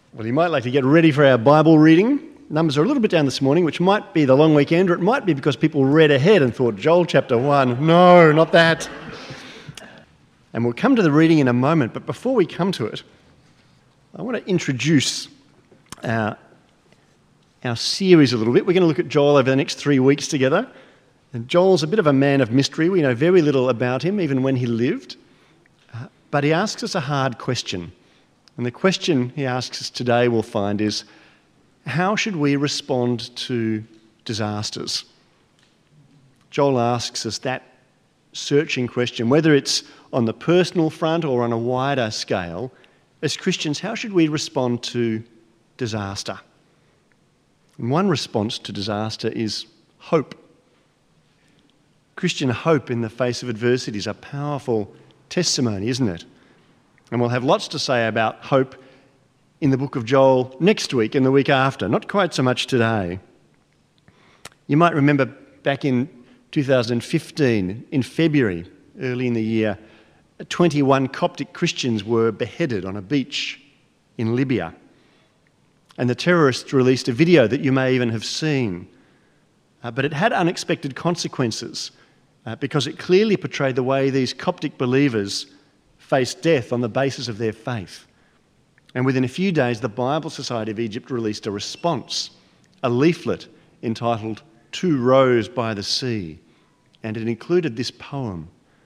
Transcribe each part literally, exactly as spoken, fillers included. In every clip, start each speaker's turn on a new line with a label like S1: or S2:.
S1: Well, you might like to get ready for our Bible reading. Numbers are a little bit down this morning, which might be the long weekend, or it might be because people read ahead and thought, Joel chapter one, no, not that. And we'll come to the reading in a moment, but before we come to it, I want to introduce our, our series a little bit. We're going to look at Joel over the next three weeks together. And Joel's a bit of a man of mystery. We know very little about him, even when he lived. Uh, but he asks us a hard question. And the question he asks us today, we'll find, is how should we respond to disasters? Joel asks us that searching question, whether it's on the personal front or on a wider scale. As Christians, how should we respond to disaster? And one response to disaster is hope. Christian hope in the face of adversity is a powerful testimony, isn't it? And we'll have lots to say about hope in the book of Joel next week and the week after, not quite so much today. You might remember back in two thousand fifteen, in February, early in the year, twenty-one Coptic Christians were beheaded on a beach in Libya. And the terrorists released a video that you may even have seen. Uh, but it had unexpected consequences uh, because it clearly portrayed the way these Coptic believers faced death on the basis of their faith. And within a few days, the Bible Society of Egypt released a response, a leaflet entitled Two Rows by the Sea, and it included this poem.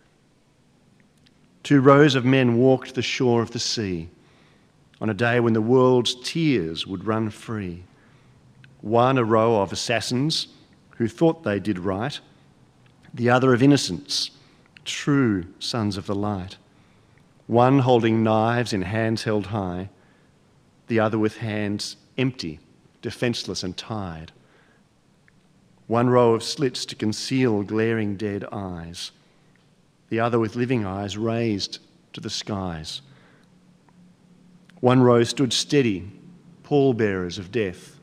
S1: Two rows of men walked the shore of the sea on a day when the world's tears would run free. One a row of assassins who thought they did right, the other of innocents, true sons of the light. One holding knives in hands held high, the other with hands empty, defenceless and tied. One row of slits to conceal glaring dead eyes, the other with living eyes raised to the skies. One row stood steady, pallbearers of death.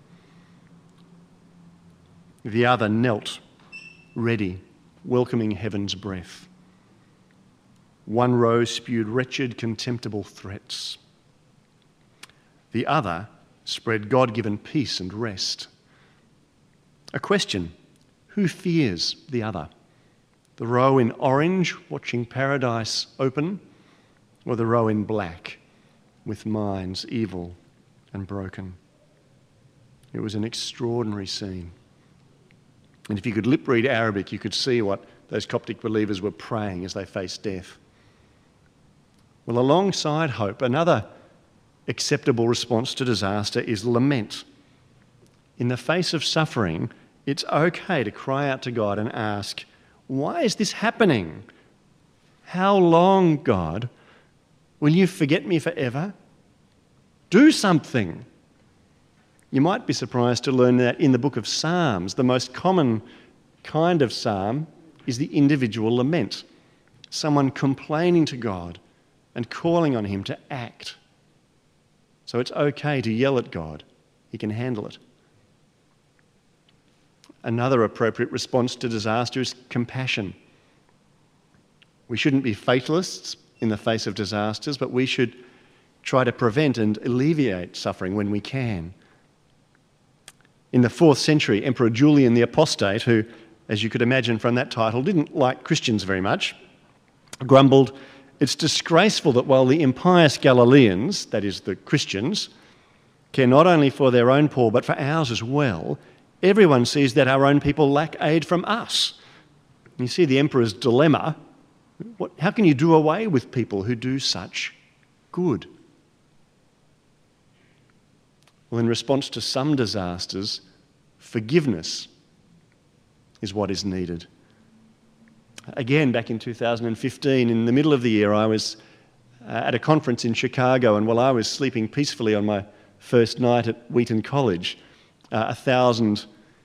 S1: The other knelt, ready, welcoming heaven's breath. One row spewed wretched, contemptible threats. The other spread God-given peace and rest. A question, who fears the other? The row in orange, watching paradise open, or the row in black, with minds evil and broken? It was an extraordinary scene. And if you could lip read Arabic, you could see what those Coptic believers were praying as they faced death. Well, alongside hope, another acceptable response to disaster is lament. In the face of suffering, it's okay to cry out to God and ask, why is this happening? How long, God? Will you forget me forever? Do something. You might be surprised to learn that in the book of Psalms, the most common kind of psalm is the individual lament. Someone complaining to God and calling on him to act. So it's okay to yell at God. He can handle it. Another appropriate response to disaster is compassion. We shouldn't be fatalists in the face of disasters, but we should try to prevent and alleviate suffering when we can. In the fourth century, Emperor Julian the Apostate, who, as you could imagine from that title, didn't like Christians very much, grumbled, "It's disgraceful that while the impious Galileans, that is the Christians, care not only for their own poor but for ours as well, everyone sees that our own people lack aid from us." You see the emperor's dilemma. What, how can you do away with people who do such good? Well, in response to some disasters, forgiveness is what is needed. Again, back in two thousand fifteen, in the middle of the year, I was uh, at a conference in Chicago, and while I was sleeping peacefully on my first night at Wheaton College, uh, a thousand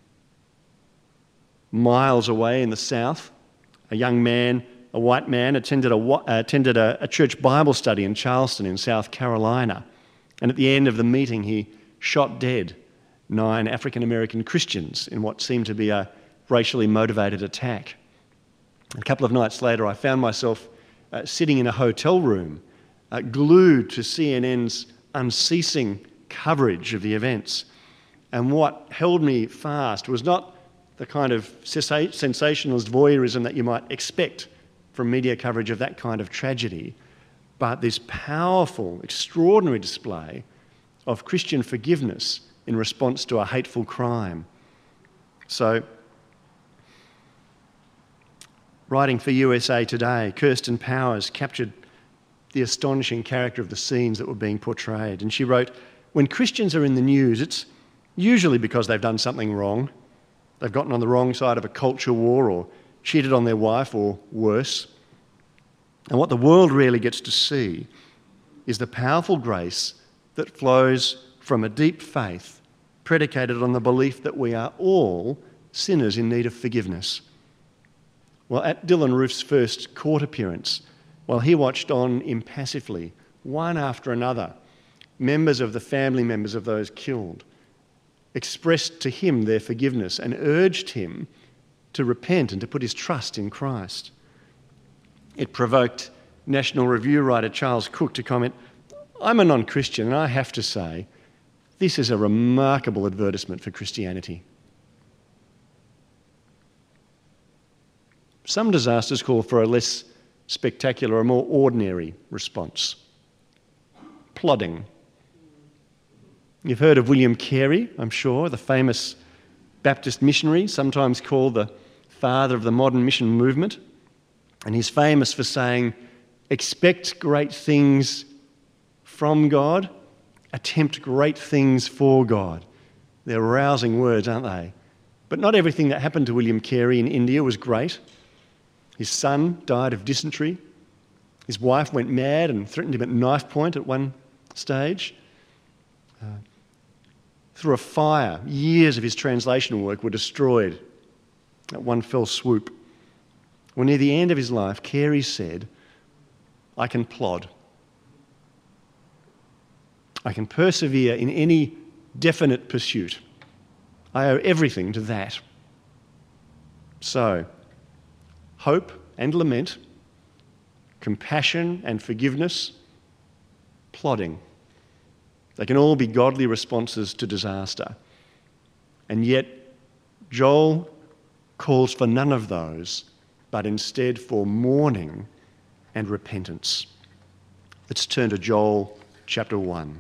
S1: miles away in the south, a young man, a white man, attended a, uh, attended a, a church Bible study in Charleston in South Carolina. And at the end of the meeting, he shot dead nine African-American Christians in what seemed to be a racially motivated attack. A couple of nights later, I found myself uh, sitting in a hotel room, uh, glued to C N N's unceasing coverage of the events. And what held me fast was not the kind of sensationalist voyeurism that you might expect from media coverage of that kind of tragedy, but this powerful, extraordinary display of Christian forgiveness in response to a hateful crime. So, writing for U S A Today, Kirsten Powers captured the astonishing character of the scenes that were being portrayed. And she wrote, "When Christians are in the news, it's usually because they've done something wrong. They've gotten on the wrong side of a culture war or cheated on their wife or worse. And what the world really gets to see is the powerful grace that flows from a deep faith predicated on the belief that we are all sinners in need of forgiveness." Well, at Dylan Roof's first court appearance, while he watched on impassively, one after another, members of the family members of those killed expressed to him their forgiveness and urged him to repent and to put his trust in Christ. It provoked National Review writer Charles Cook to comment, "I'm a non-Christian and I have to say, this is a remarkable advertisement for Christianity." Some disasters call for a less spectacular, a more ordinary response. Plodding. You've heard of William Carey, I'm sure, the famous Baptist missionary, sometimes called the father of the modern mission movement. And he's famous for saying, "Expect great things from God, attempt great things for God." They're rousing words, aren't they? But not everything that happened to William Carey in India was great. His son died of dysentery. His wife went mad and threatened him at knife point at one stage. Uh, through a fire, years of his translational work were destroyed at one fell swoop. Well, near the end of his life, Carey said, "I can plod. I can persevere in any definite pursuit. I owe everything to that." So, hope and lament, compassion and forgiveness, plodding. They can all be godly responses to disaster. And yet, Joel calls for none of those, but instead for mourning and repentance. Let's turn to Joel chapter one.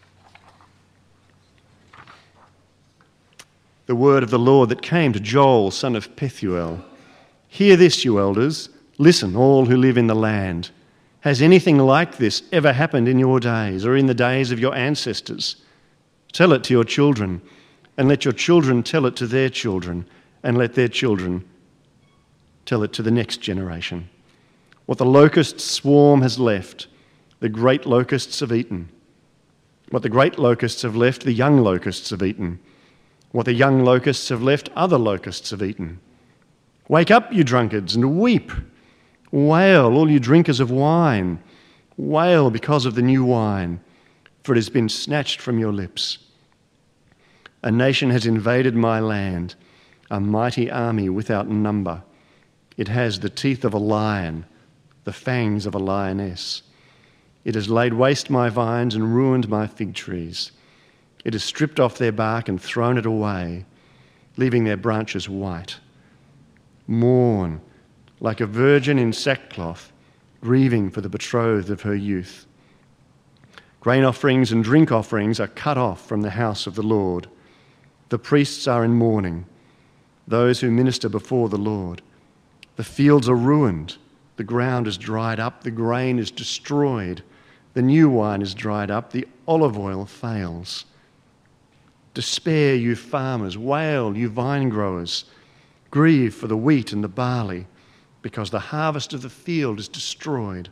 S1: The word of the Lord that came to Joel, son of Pethuel. "Hear this, you elders. Listen, all who live in the land. Has anything like this ever happened in your days or in the days of your ancestors? Tell it to your children, and let your children tell it to their children, and let their children tell it to the next generation. What the locust swarm has left, the great locusts have eaten. What the great locusts have left, the young locusts have eaten. What the young locusts have left, other locusts have eaten. Wake up, you drunkards, and weep. Wail, all you drinkers of wine. Wail because of the new wine, for it has been snatched from your lips. A nation has invaded my land, a mighty army without number. It has the teeth of a lion, the fangs of a lioness. It has laid waste my vines and ruined my fig trees. It has stripped off their bark and thrown it away, leaving their branches white. Mourn like a virgin in sackcloth, grieving for the betrothed of her youth. Grain offerings and drink offerings are cut off from the house of the Lord. The priests are in mourning, those who minister before the Lord. The fields are ruined, the ground is dried up, the grain is destroyed, the new wine is dried up, the olive oil fails. Despair, you farmers, wail, you vine growers. Grieve for the wheat and the barley, because the harvest of the field is destroyed.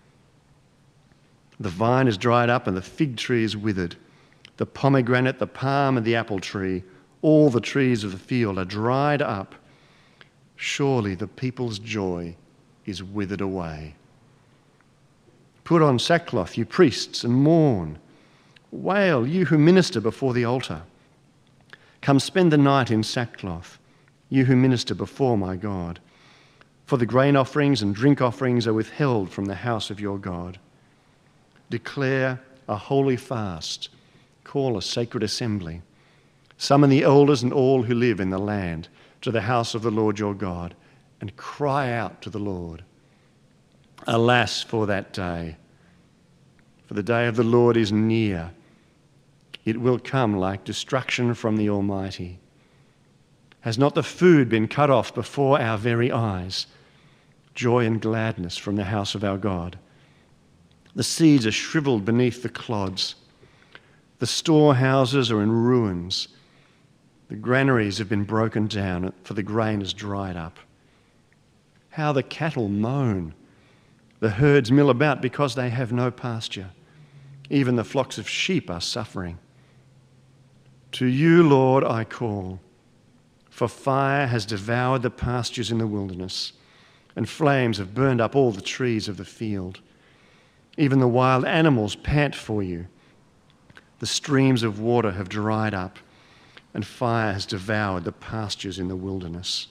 S1: The vine is dried up and the fig tree is withered. The pomegranate, the palm and the apple tree, all the trees of the field are dried up. Surely the people's joy is withered away. Put on sackcloth, you priests, and mourn. Wail, you who minister before the altar. Come spend the night in sackcloth, you who minister before my God. For the grain offerings and drink offerings are withheld from the house of your God. Declare a holy fast. call a sacred assembly. Summon the elders and all who live in the land to the house of the Lord your God, and cry out to the Lord. Alas for that day, for the day of the Lord is near. It will come like destruction from the Almighty. Has not the food been cut off before our very eyes? Joy and gladness from the house of our God. The seeds are shriveled beneath the clods. The storehouses are in ruins. The granaries have been broken down, for the grain has dried up. How the cattle moan. The herds mill about because they have no pasture. Even the flocks of sheep are suffering. To you, Lord, I call, for fire has devoured the pastures in the wilderness, and flames have burned up all the trees of the field. Even the wild animals pant for you. The streams of water have dried up, and fire has devoured the pastures in the wilderness.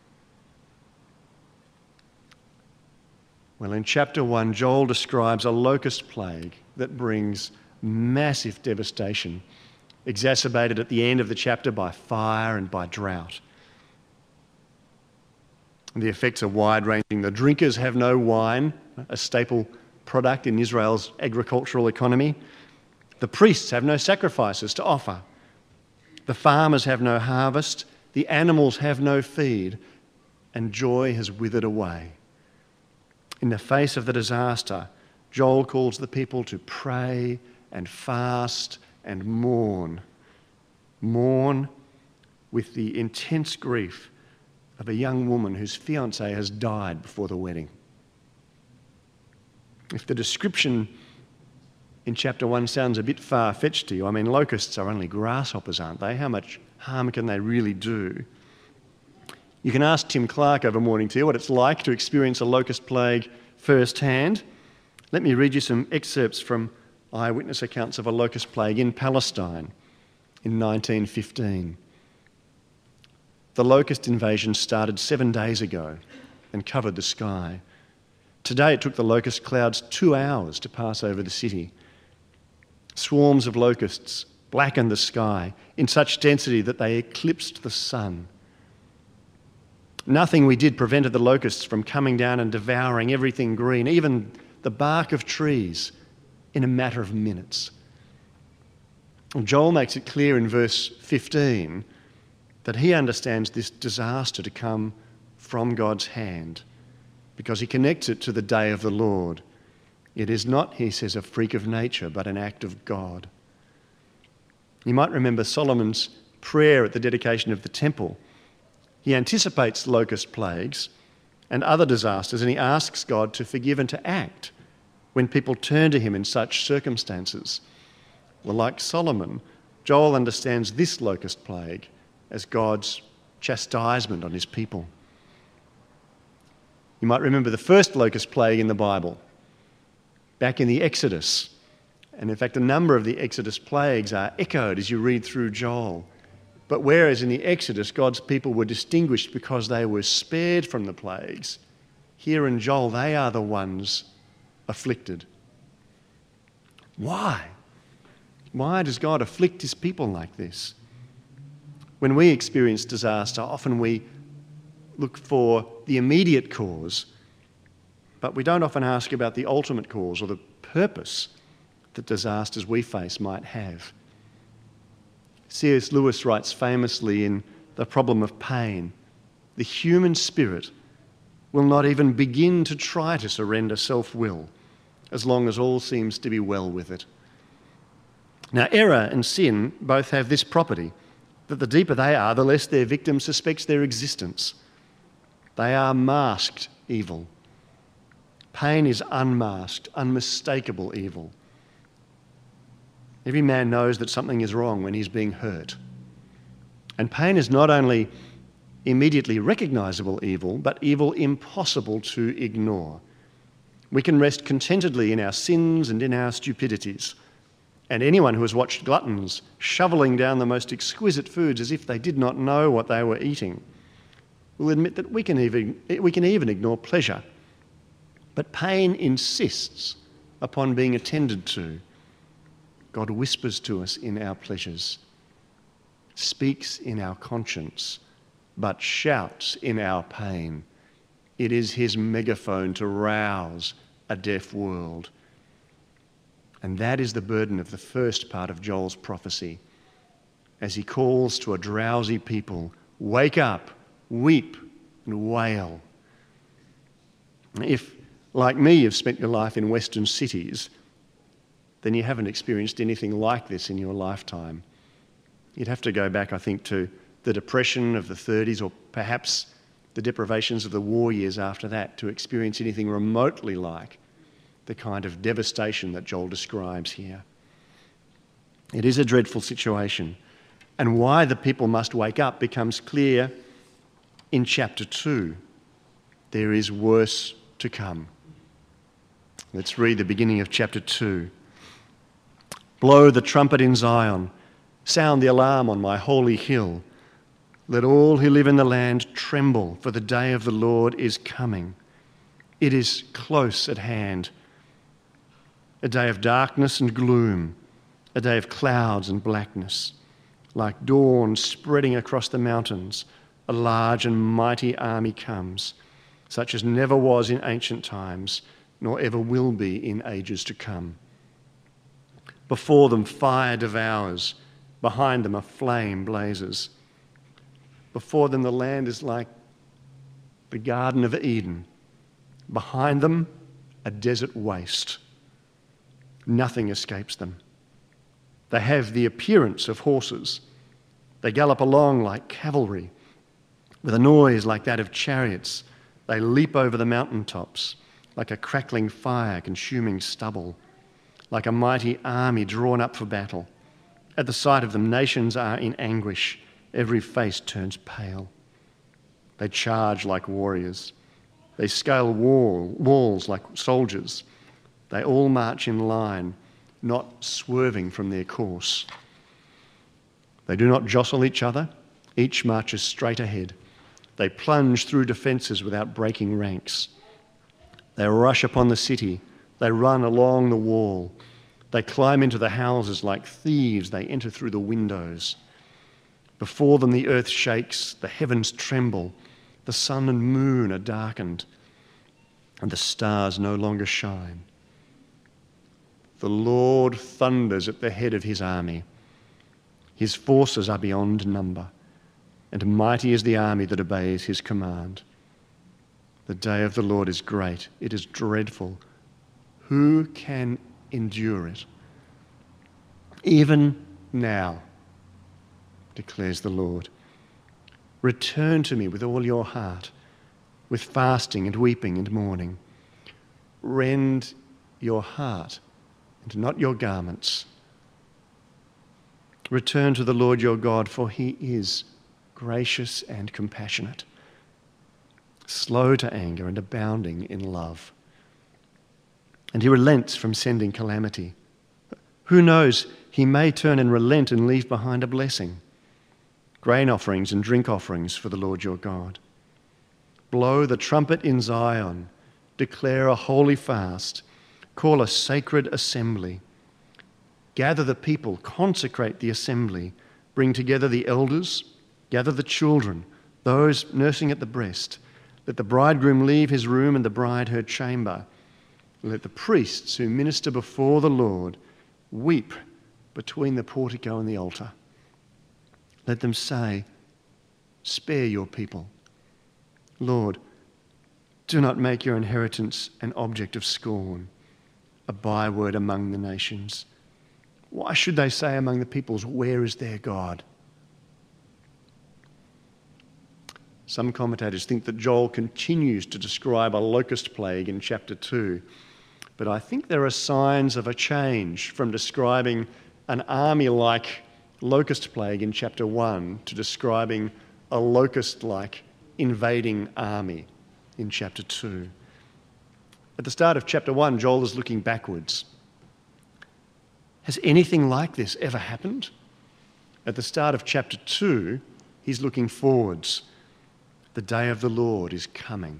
S1: Well, in chapter one, Joel describes a locust plague that brings massive devastation, exacerbated at the end of the chapter by fire and by drought. The effects are wide-ranging. The drinkers have no wine, a staple product in Israel's agricultural economy. The priests have no sacrifices to offer. The farmers have no harvest. The animals have no feed. And joy has withered away. In the face of the disaster, Joel calls the people to pray and fast and mourn. Mourn with the intense grief of a young woman whose fiancé has died before the wedding. If the description in chapter one sounds a bit far-fetched to you, I mean, locusts are only grasshoppers, aren't they? How much harm can they really do? You can ask Tim Clark over morning tea what it's like to experience a locust plague firsthand. Let me read you some excerpts from eyewitness accounts of a locust plague in Palestine in nineteen fifteen. The locust invasion started seven days ago and covered the sky. Today it took the locust clouds two hours to pass over the city. Swarms of locusts blackened the sky in such density that they eclipsed the sun. Nothing we did prevented the locusts from coming down and devouring everything green, even the bark of trees, in a matter of minutes. Joel makes it clear in verse fifteen that he understands this disaster to come from God's hand because he connects it to the day of the Lord. It is not, he says, a freak of nature, but an act of God. You might remember Solomon's prayer at the dedication of the temple. He anticipates locust plagues and other disasters, and he asks God to forgive and to act when people turn to him in such circumstances. Well, like Solomon, Joel understands this locust plague as God's chastisement on his people. You might remember the first locust plague in the Bible, back in the Exodus. And in fact, a number of the Exodus plagues are echoed as you read through Joel. But whereas in the Exodus, God's people were distinguished because they were spared from the plagues, here in Joel, they are the ones afflicted. Why? Why does God afflict his people like this? When we experience disaster, often we look for the immediate cause, but we don't often ask about the ultimate cause or the purpose that disasters we face might have. C S Lewis writes famously in The Problem of Pain, the human spirit will not even begin to try to surrender self-will as long as all seems to be well with it. Now, error and sin both have this property, that the deeper they are, the less their victim suspects their existence. They are masked evil. Pain is unmasked, unmistakable evil. Every man knows that something is wrong when he's being hurt. And pain is not only immediately recognisable evil, but evil impossible to ignore. We can rest contentedly in our sins and in our stupidities. And anyone who has watched gluttons shoveling down the most exquisite foods as if they did not know what they were eating will admit that we can even, we can even ignore pleasure. But pain insists upon being attended to. God whispers to us in our pleasures, speaks in our conscience, but shouts in our pain. It is his megaphone to rouse a deaf world. And that is the burden of the first part of Joel's prophecy, as he calls to a drowsy people, wake up, weep and wail. If, like me, you've spent your life in Western cities, then you haven't experienced anything like this in your lifetime. You'd have to go back, I think, to the Depression of the thirties, or perhaps the deprivations of the war years after that, to experience anything remotely like the kind of devastation that Joel describes here. It is a dreadful situation, and why the people must wake up becomes clear in chapter two. There is worse to come. Let's read the beginning of chapter two. Blow the trumpet in Zion, sound the alarm on my holy hill. Let all who live in the land tremble, for the day of the Lord is coming. It is close at hand. A day of darkness and gloom, a day of clouds and blackness. Like dawn spreading across the mountains, a large and mighty army comes, such as never was in ancient times, nor ever will be in ages to come. Before them fire devours, behind them a flame blazes. Before them the land is like the Garden of Eden. Behind them a desert waste. Nothing escapes them. They have the appearance of horses. They gallop along like cavalry. With a noise like that of chariots, they leap over the mountaintops, like a crackling fire consuming stubble, like a mighty army drawn up for battle. At the sight of them, nations are in anguish. Every face turns pale. They charge like warriors. They scale wall, walls like soldiers. They all march in line, not swerving from their course. They do not jostle each other. Each marches straight ahead. They plunge through defences without breaking ranks. They rush upon the city. They run along the wall. They climb into the houses like thieves. They enter through the windows. Before them the earth shakes, the heavens tremble, the sun and moon are darkened, and the stars no longer shine. The Lord thunders at the head of his army. His forces are beyond number, and mighty is the army that obeys his command. The day of the Lord is great. It is dreadful. Who can endure it? Even now, declares the Lord, return to me with all your heart, with fasting and weeping and mourning. Rend your heart and not your garments. Return to the Lord your God, for he is gracious and compassionate, slow to anger and abounding in love. And he relents from sending calamity. Who knows, he may turn and relent and leave behind a blessing, grain offerings and drink offerings for the Lord your God. Blow the trumpet in Zion, declare a holy fast, call a sacred assembly. Gather the people, consecrate the assembly, bring together the elders, gather the children, those nursing at the breast. Let the bridegroom leave his room and the bride her chamber. Let the priests who minister before the Lord weep between the portico and the altar. Let them say, spare your people. Lord, do not make your inheritance an object of scorn, a byword among the nations. Why should they say among the peoples, where is their God? Some commentators think that Joel continues to describe a locust plague in chapter two, but I think there are signs of a change from describing an army-like locust plague in chapter one to describing a locust-like invading army in chapter two. At the start of chapter one, Joel is looking backwards. Has anything like this ever happened? At the start of chapter two, he's looking forwards. The day of the Lord is coming.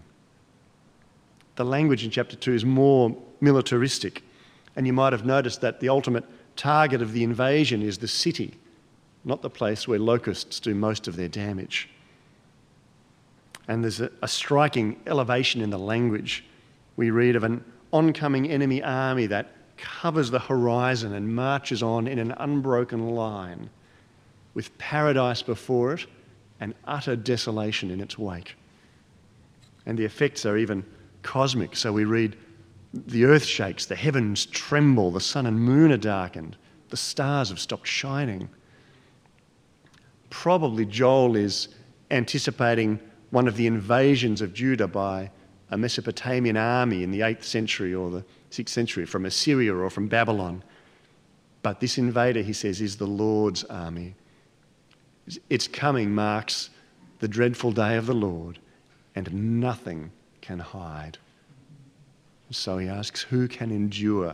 S1: The language in chapter two is more militaristic, and you might have noticed that the ultimate target of the invasion is the city, not the place where locusts do most of their damage. And there's a, a striking elevation in the language. We read of an oncoming enemy army that covers the horizon and marches on in an unbroken line, with paradise before it and utter desolation in its wake. And the effects are even cosmic. So we read, the earth shakes, the heavens tremble, the sun and moon are darkened, the stars have stopped shining. Probably Joel is anticipating one of the invasions of Judah by a Mesopotamian army in the eighth century or the sixth century from Assyria or from Babylon. But this invader, he says, is the Lord's army. Its coming marks the dreadful day of the Lord, and nothing can hide. So he asks, who can endure?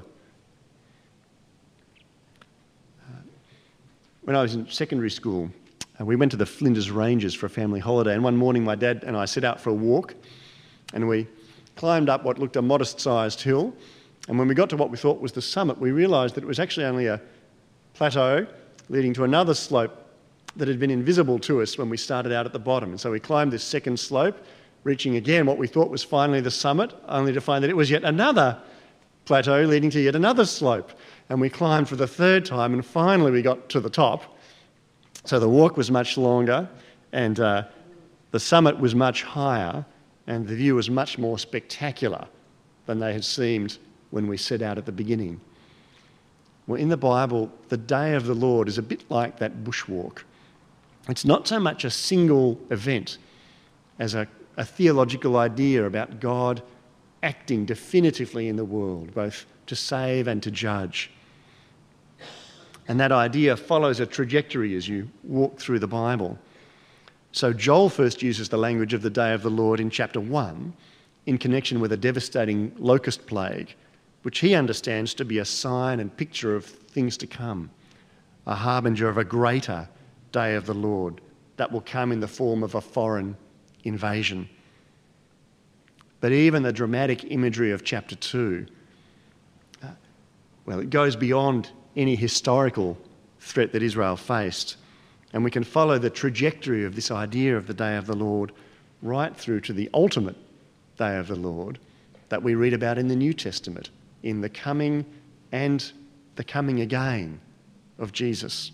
S1: When I was in secondary school, uh, we went to the Flinders Ranges for a family holiday, and one morning my dad and I set out for a walk, and we climbed up what looked a modest-sized hill, and when we got to what we thought was the summit, we realised that it was actually only a plateau leading to another slope that had been invisible to us when we started out at the bottom. And so we climbed this second slope, reaching again what we thought was finally the summit, only to find that it was yet another plateau leading to yet another slope. And we climbed for the third time, and finally we got to the top. So the walk was much longer, and uh, the summit was much higher, and the view was much more spectacular than they had seemed when we set out at the beginning. Well, in the Bible, the day of the Lord is a bit like that bushwalk. It's not so much a single event as a, a theological idea about God acting definitively in the world, both to save and to judge. And that idea follows a trajectory as you walk through the Bible. So Joel first uses the language of the day of the Lord in chapter one in connection with a devastating locust plague, which he understands to be a sign and picture of things to come, a harbinger of a greater day of the Lord that will come in the form of a foreign invasion. But even the dramatic imagery of chapter two, uh, well, it goes beyond any historical threat that Israel faced, and we can follow the trajectory of this idea of the day of the Lord right through to the ultimate day of the Lord that we read about in the New Testament, in the coming and the coming again of Jesus.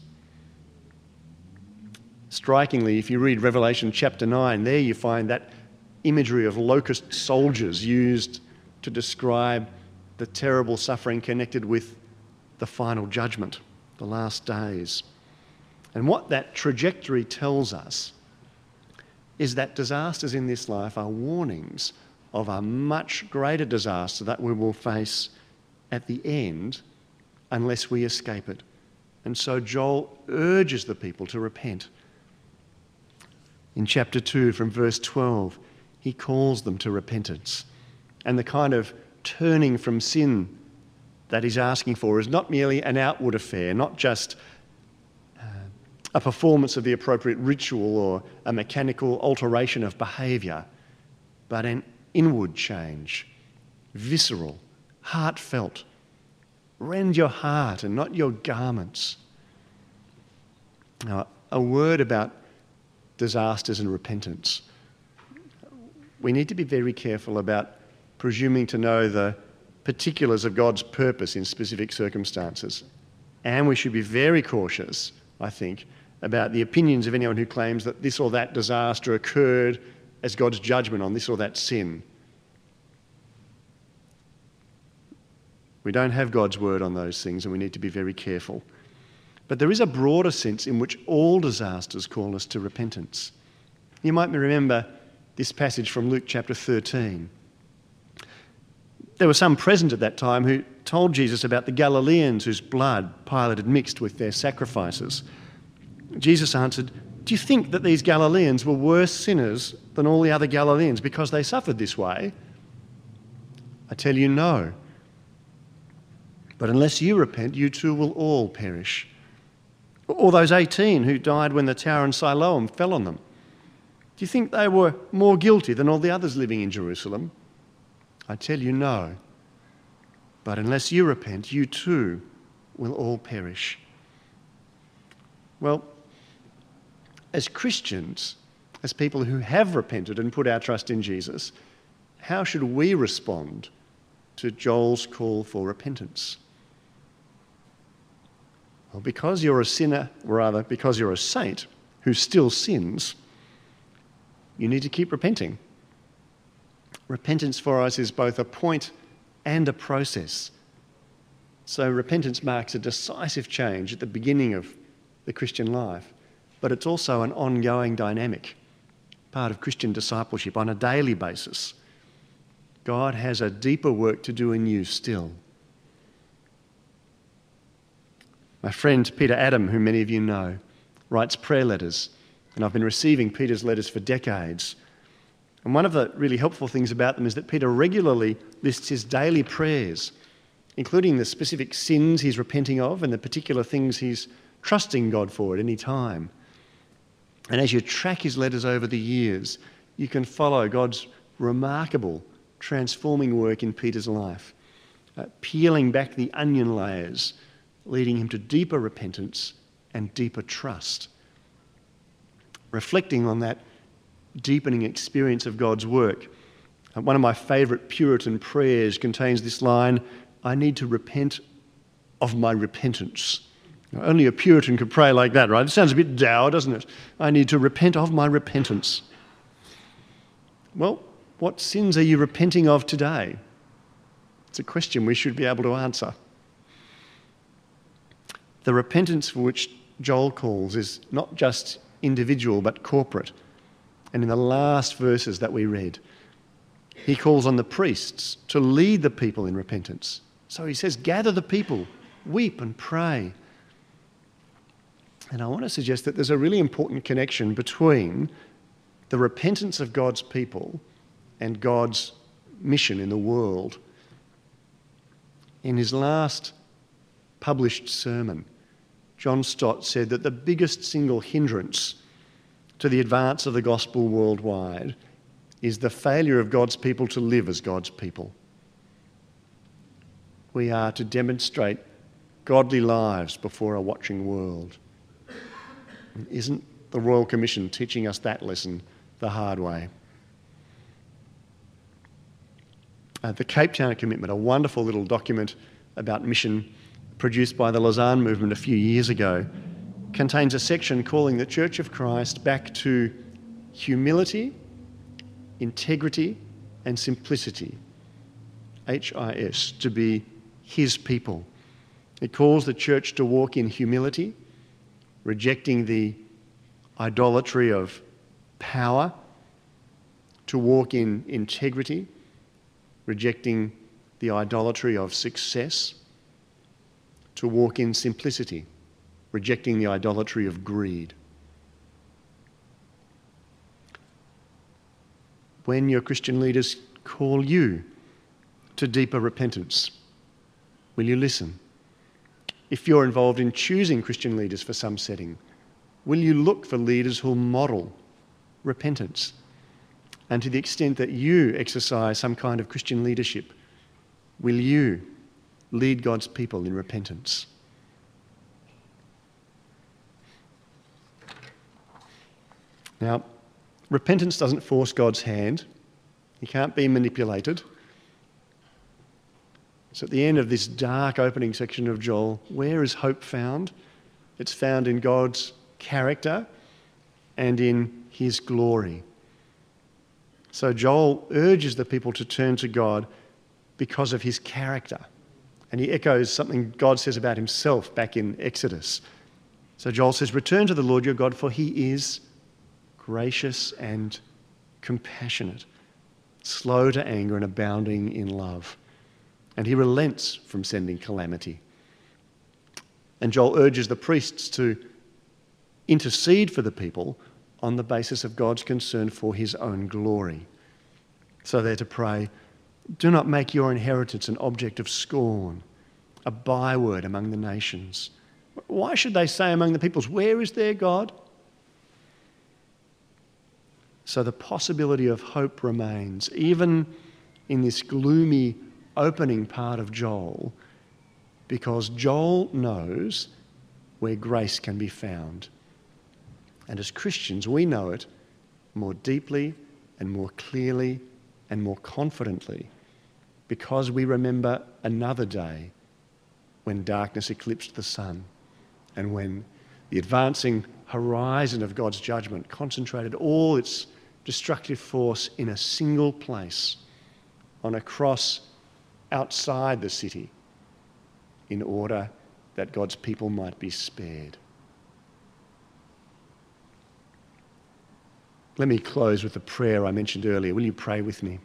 S1: Strikingly, if you read Revelation chapter nine, there you find that imagery of locust soldiers used to describe the terrible suffering connected with the final judgment, the last days. And what that trajectory tells us is that disasters in this life are warnings of a much greater disaster that we will face at the end unless we escape it. And so Joel urges the people to repent. In chapter two, from verse twelve, he calls them to repentance. And the kind of turning from sin that he's asking for is not merely an outward affair, not just uh, a performance of the appropriate ritual or a mechanical alteration of behaviour, but an inward change, visceral, heartfelt. Rend your heart and not your garments. Now, a word about disasters and repentance. We need to be very careful about presuming to know the particulars of God's purpose in specific circumstances. And we should be very cautious, I think, about the opinions of anyone who claims that this or that disaster occurred as God's judgment on this or that sin. We don't have God's word on those things, and we need to be very careful. But there is a broader sense in which all disasters call us to repentance. You might remember this passage from Luke chapter thirteen. There were some present at that time who told Jesus about the Galileans whose blood Pilate had mixed with their sacrifices. Jesus answered, "Do you think that these Galileans were worse sinners than all the other Galileans because they suffered this way? I tell you, no. But unless you repent, you too will all perish. Or those eighteen who died when the tower in Siloam fell on them. Do you think they were more guilty than all the others living in Jerusalem? I tell you, no. But unless you repent, you too will all perish. Well, as Christians, as people who have repented and put our trust in Jesus, how should we respond to Joel's call for repentance? Well, because you're a sinner, or rather, because you're a saint who still sins, you need to keep repenting. Repentance for us is both a point and a process. So repentance marks a decisive change at the beginning of the Christian life, but it's also an ongoing dynamic, part of Christian discipleship on a daily basis. God has a deeper work to do in you still. My friend Peter Adam, who many of you know, writes prayer letters, and I've been receiving Peter's letters for decades. And one of the really helpful things about them is that Peter regularly lists his daily prayers, including the specific sins he's repenting of and the particular things he's trusting God for at any time. And as you track his letters over the years, you can follow God's remarkable transforming work in Peter's life, uh, peeling back the onion layers, leading him to deeper repentance and deeper trust. Reflecting on that deepening experience of God's work, uh, one of my favourite Puritan prayers contains this line, "I need to repent of my repentance." Now, only a Puritan could pray like that, right? It sounds a bit dour, doesn't it? I need to repent of my repentance. Well, what sins are you repenting of today? It's a question we should be able to answer. The repentance for which Joel calls is not just individual but corporate. And in the last verses that we read, he calls on the priests to lead the people in repentance. So he says, gather the people, weep and pray. And I want to suggest that there's a really important connection between the repentance of God's people and God's mission in the world. In his last published sermon, John Stott said that the biggest single hindrance to the advance of the gospel worldwide is the failure of God's people to live as God's people. We are to demonstrate godly lives before a watching world. Isn't the Royal Commission teaching us that lesson the hard way? Uh, the Cape Town Commitment, a wonderful little document about mission produced by the Lausanne movement a few years ago, contains a section calling the Church of Christ back to humility, integrity and simplicity, H I S, to be his people. It calls the church to walk in humility, rejecting the idolatry of power, to walk in integrity, rejecting the idolatry of success, to walk in simplicity, rejecting the idolatry of greed. When your Christian leaders call you to deeper repentance, will you listen? If you're involved in choosing Christian leaders for some setting, will you look for leaders who'll model repentance? And to the extent that you exercise some kind of Christian leadership, will you lead God's people in repentance? Now, repentance doesn't force God's hand. He can't be manipulated. So at the end of this dark opening section of Joel, where is hope found? It's found in God's character and in his glory. So Joel urges the people to turn to God because of his character. And he echoes something God says about himself back in Exodus. So Joel says, return to the Lord your God, for he is gracious and compassionate, slow to anger and abounding in love. And he relents from sending calamity. And Joel urges the priests to intercede for the people on the basis of God's concern for his own glory. So they're to pray, do not make your inheritance an object of scorn, a byword among the nations. Why should they say among the peoples, where is their God? So the possibility of hope remains, even in this gloomy opening part of Joel, because Joel knows where grace can be found. And as Christians, we know it more deeply and more clearly and more confidently because we remember another day when darkness eclipsed the sun and when the advancing horizon of God's judgment concentrated all its destructive force in a single place on a cross outside the city in order that God's people might be spared. Let me close with the prayer I mentioned earlier. Will you pray with me?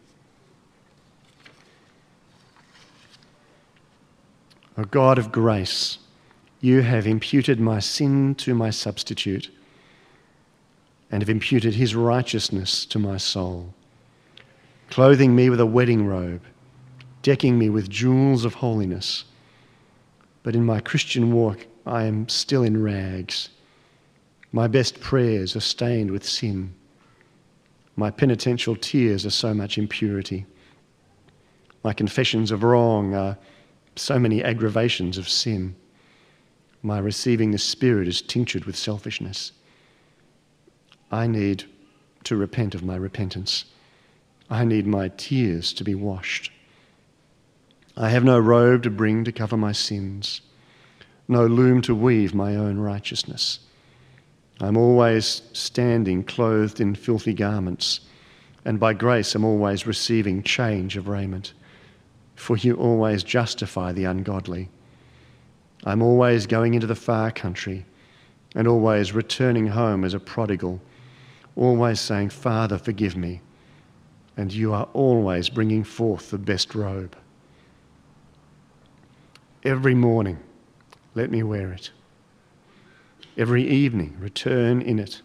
S1: O God of grace, you have imputed my sin to my substitute and have imputed his righteousness to my soul, clothing me with a wedding robe, decking me with jewels of holiness. But in my Christian walk, I am still in rags. My best prayers are stained with sin. My penitential tears are so much impurity. My confessions of wrong are so many aggravations of sin. My receiving the Spirit is tinctured with selfishness. I need to repent of my repentance. I need my tears to be washed. I have no robe to bring to cover my sins, no loom to weave my own righteousness. I'm always standing clothed in filthy garments, and by grace I'm always receiving change of raiment, for you always justify the ungodly. I'm always going into the far country and always returning home as a prodigal, always saying, Father, forgive me, and you are always bringing forth the best robe. Every morning, let me wear it. Every evening, return in it.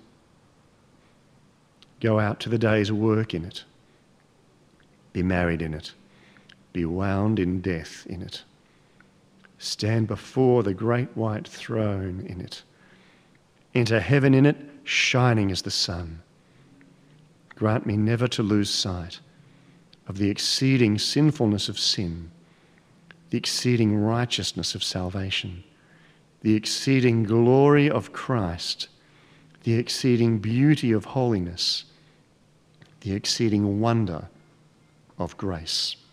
S1: Go out to the day's work in it. Be married in it. Be wound in death in it. Stand before the great white throne in it. Enter heaven in it, shining as the sun. Grant me never to lose sight of the exceeding sinfulness of sin, the exceeding righteousness of salvation, the exceeding glory of Christ, the exceeding beauty of holiness, the exceeding wonder of grace.